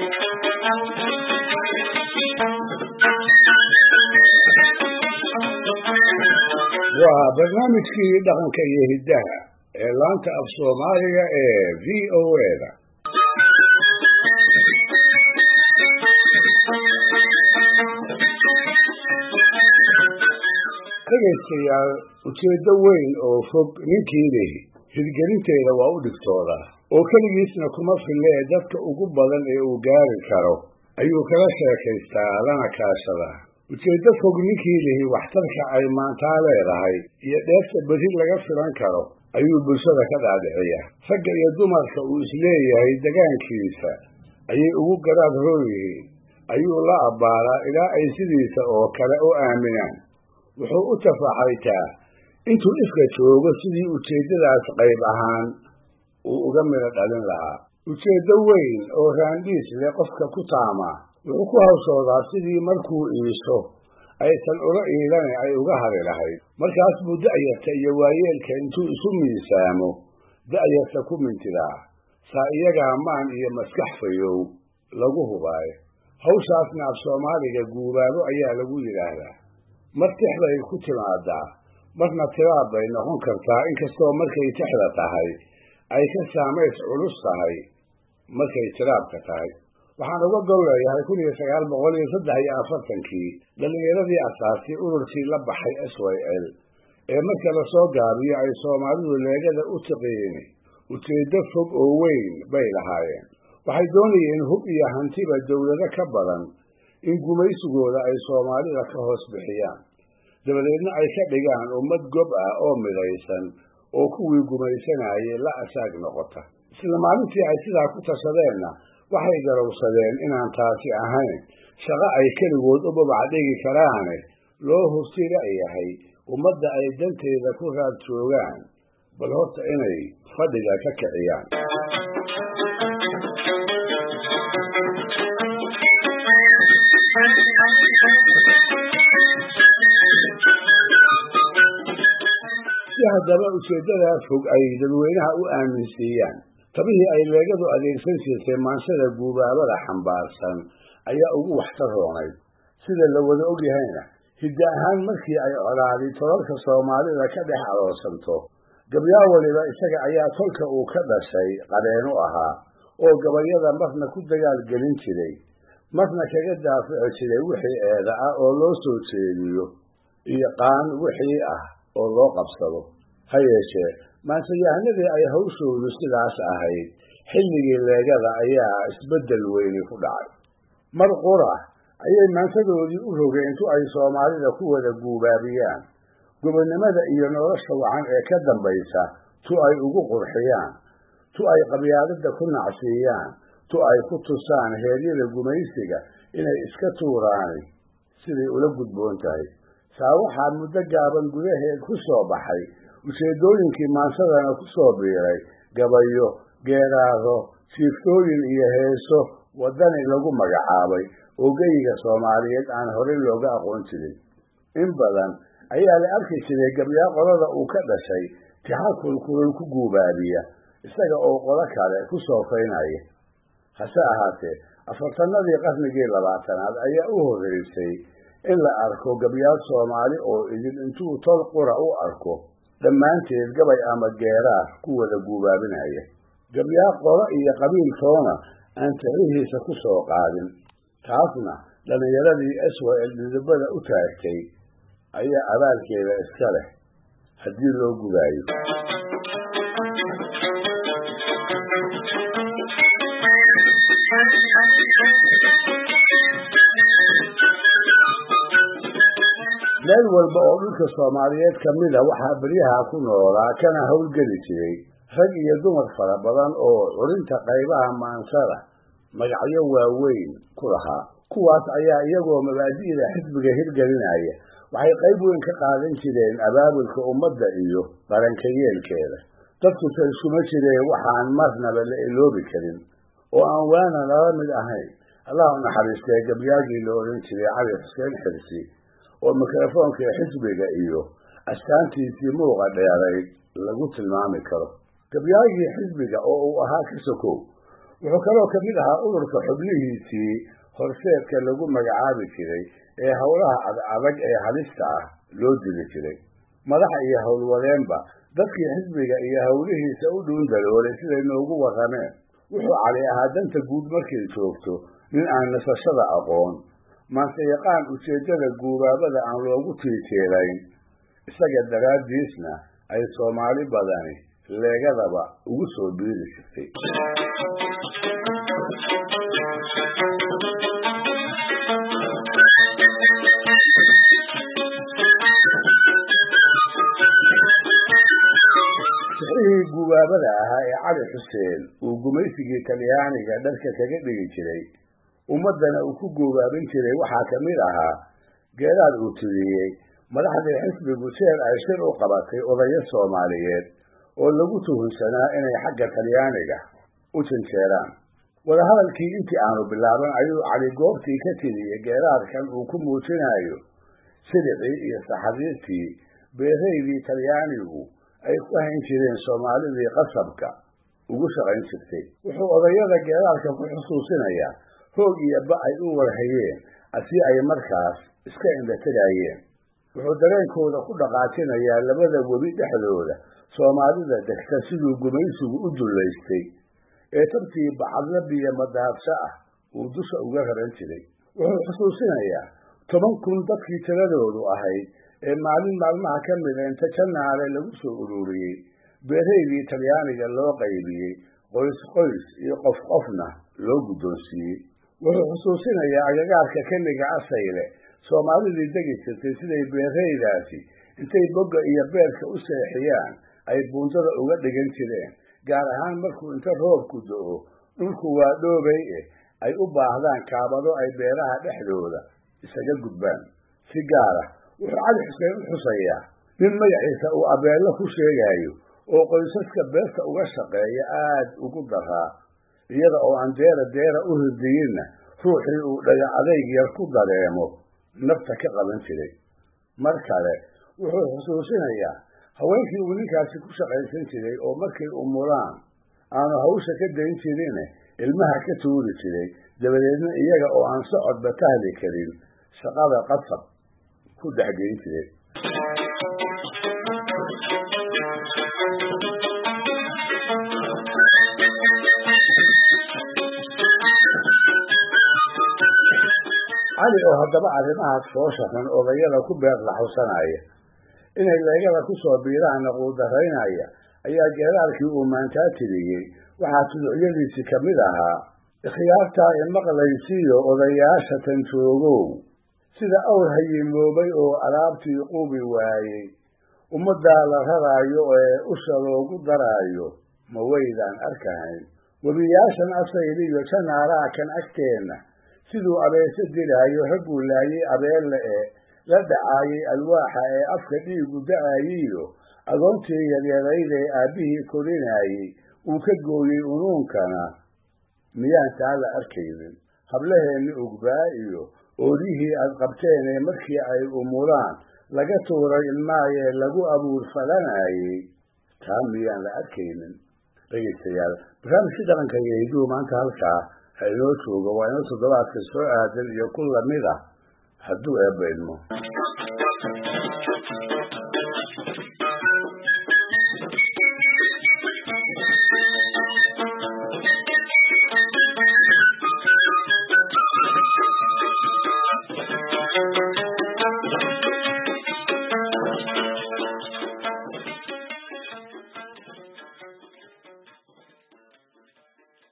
waa barnaamijkii dhaqanka iyo hiddaha ee laanta af Soomaaliga ee VOA-da. dhegaystayaal, ujeeddo weyn oo fog ninkii lehi hirgelinteeda waa u dhigtooda oo keligiisna kuma fille dadka ugu badan ee uu gaari karo ayuu kala sheekaystaa lana kaashadaa. ujeeddo fog ninkii lehi waxtarka ay maantaa leedahay iyo dheefta beri laga filan karo ayuu bulshada ka dhaadhiciyaa. ragga iyo dumarka uu isleeyahay degaankiisa ayay ugu garaad rooyihiin ayuu la abbaaraa ilaa ay sidiisa oo kale u aaminaan. wuxuu u tafaxaytaa intuu ifka joogo sidii ujeeddadaas qayb ahaan uu uga midho dhalin lahaa. ujeeddo weyn oo raandhiis leh qofka ku taama wuxuu ku hawshoodaa sidii markuu iisho aysan ula iilane ay uga hari lahayd. markaas buu da'yarta iyo waayeelka intuu isu miisaamo da'yarta ku mintidaa saa iyagaa maan iyo maskax fayow lagu hubaayo. hawshaasna af Soomaaliga guubaabo ayaa lagu yidhaahdaa. mar tixday ku timaadaa marna tiraab bay noqon kartaa, inkastoo markay tixda tahay ay ka saamays culus tahay markay tiraabka tahay. waxaan uga gol leeyahay 1943 dhallinyaradii asaasay ururkii la baxay SYL ee marka la soo gaabiyo ay Soomaalidu leegada u tiqiin. ujeeddo fog oo weyn bay lahaayeen. waxay doonayeen hub iyo hantiba dawlado ka badan in gumaysigooda ay Soomaalida ka hoos bixiyaan, dabadeedna ay ka dhigaan ummad gob ah oo midaysan oo kuwii gumaysanayay la asaag noqota. isla maalintii ay sidaa ku tashadeenna waxay garowsadeen inaan taasi ahayn shaqo ay keligood u babacdhigi karaane loo hubsida yahay ummadda ay danteeda ku raad joogaan bal horta inay fadhiga ka kiciyaan. si haddaba ujeeddada fog ay dadweynaha u aaminsiiyaan, tabihii ay leegadu adeegsan jirtay maansada guubaabada xambaarsan ayaa ugu waxtar roonayd. sida la wada ogyahayna hidda ahaan markii ay colaadi tolalka Soomaalida ka dhex aloosanto gabyaa waliba isaga ayaa tolka uu ka dhashay qareen u ahaa oo gabayada marna ku dagaal gelin jiray marna kaga daafici jiray wixii eeda ah oo loo soo jeediyo iyo qaan wixii ah oo loo qabsado. ha yeeshee maansayahanadii ay hawshoodu sidaas ahayd xilligii leegada ayaa isbeddel weyni ku dhacay. mar qura ayay maansadoodii u rogeen intu ay Soomaalida ku wada guubaabiyaan gobonnimada iyo nolosha wacan ee ka dambaysa, tu ay ugu qurxiyaan, tu ay qabyaaladda ku nacsiiyaan, tu ay ku tusaan heeryada gumaysiga inay iska tuuraan siday ula gudboon tahay. saa waxaa muddo gaaban gudaheed ku soo baxay ujeeddooyinkii maansadana ku soo biiray gabayo, geeraaro, jiiftooyin iyo heeso waddani lagu magacaabay oo geyiga Soomaaliyeed aan horey looga aqoon jirin. in badan ayaa la arki jiray gabyaa qolada uu ka dhashay tixa kulkulul ku guubaabiya isaga oo qolo kale ku soofaynaya. hase ahaatee afartanadii qarnigii 20aad ayaa u horreysay in la arko gabyaa Soomaali oo idin intuu tol qura u arko dhammaanteed gabay ama geeraar ku wada guubaabinaya. gabyaa qolo iyo qabiilkoona aan tixihiisa ku soo qaadin. taasna dhallinyaradii SYL midabada u taagtay ayaa abaalkeeda iska leh haddii loo gubaayo. meel walba oo dhulka Soomaaliyeed ka mid ah waxaa beryaha ku noolaa kana howlgeli jiray rag iyo dumar fara badan oo curinta qaybaha maansada magacyo waaweyn ku lahaa. kuwaas ayaa iyagoo mabaadi'da xisbiga hirgelinaya waxay qayb weyn ka qaadan jireen abaabulka ummadda iyo qarankayeelkeeda. dadku iskuma jireen waxaan marnaba la iloobi karin oo aan waana lala mid ahayn. allah u naxariistay gabyaagii la odhan jiray Cali Xuseen Xirsi oo mikrofoonka xisbiga iyo astaantiisii muuqa dheerayd lagu tilmaami karo. gabyaagii xisbiga oo uu ahaa ka sokow wuxuu kaloo ka mid ahaa ururka xubnihiisii horseedka lagu magacaabi jiray ee howlaha adag ee halista ah loo dili jiray. madax iyo howlwadeenba dadkii xisbiga iyo howlihiisa u dhuundaloolay siday noogu warrameen, wuxuu cali ahaa danta guud markay joogto nin aan nasashada aqoon, maase yaqaan ujeeddada guubaabada aan loogu tiiteelayn, isaga daraaddiisna ay Soomaali badani leegadaba ugu soo biiri jirtay. sixirihii guubaabada ahaa ee Cali Xuseen uu gumaysigii Talyaaniga dharka kaga dhigi jiray, ummadana uu ku guubaabin jiray waxaa ka mid ahaa geeraad uu tiriyey madaxdii xisbigu jeer ay shir u qabatay odayo Soomaaliyeed oo lagu tuhunsanaa inay xagga Talyaaniga u janjeeraan. wadahadalkii intii aanu bilaaban ayuu Cali goobtii ka tiriyey geeraadkan uu ku muujinayo sidicii iyo saxariirtii beeraydii Talyaanigu ay ku hayn jireen Soomaalidii qasabka ugu shaqayn jirtay. wuxuu odayada geeraadka ku xusuusinayaa hoog iyo ba ay u warhayeen asii ay markaas iska indhatirayeen. wuxuu dareenkooda ku dhaqaajinayaa labada webi dhexdooda Soomaalida degta siduu gumaysigu u dullaystay ee tabtii bacadla biyo madaadsho ah uu dusha uga raran jiray. wuxuu xusuusinayaa 10,000 dadkii tiradoodu ahayd ee maalin maalmaha ka mida inta Janaale lagu soo ururiyey beeraydii Talyaaniga loo qaybiyey qoys qoys iyo qof qofna loo guddoonsiiyey. wuxuu xusuusinayaa agagaarka xilliga Asayle Soomaalidii degi jirtay siday beeraydaasi intay bogga iyo beerka u seexiyaan ay buundada uga dhigan jireen, gaar ahaan markuu inta roobku da'o dhulku waa dhoobay ay u baahdaan kaabado ay beeraha dhexdooda isaga gudbaan. si gaar ah wuxuu Cali Xuseen u xusayaa nin magaciisa uu abeello ku sheegayo oo qoysaska beerta uga shaqeeya aad ugu daraa, iyada oo aan deera u hirdiyinna ruuxii uu dhaga adayg yar ku dareemo nafta ka qaban jiray. mar kale wuxuu xusuusinayaa haweenkii uu ninkaasi ku shaqaysan jiray oo markay umulaan aanu hawsha ka dayn jirin ilmaha ka tuuri jiray, dabadeedna iyaga oo aan socodba tahli karin shaqada qasab ku dhexgelin jiray. Cali oo haddaba arrimahaas soo shaqan odayada ku beer la xusanaya inay leegada ku soo biiraan quudaraynaya ayaa geeraarkii uu maantaa tiriyey waxaa tuducyadiisii ka mid ahaa ikhyaartaa imaqlaysiiyo odayaasha tan joogow sida awr hayimoobay oo alaabtii qubi waayey ummaddaa la raraayo ee usha loogu daraayo ma waydaan arkahayn. webiyaashan Asayl iyo Janaalaha kan agteenna siduu abeese dilaayo ragguu laayay abeelle ee la dhacaayay alwaaxa ee afka dhiigu da'ayiyo agoontii yaryarayd ee aabbihii korinaayey uu ka gooyey unuunkana miyaan taa la arkaynin. hablaheenni ugbaa iyo oodihii aad qabteen ee markii ay umulaan laga tuuray ilmaayee lagu abuur falanayey taa miyaan la arkaynin. dhegeystayaal, barnaamijkii dhaqanka iyo hidduhu maanta halkaa ha inoo joogo. waa inoo toddobaadka soo aadan iyo ku lamid ah hadduu eebba idmo.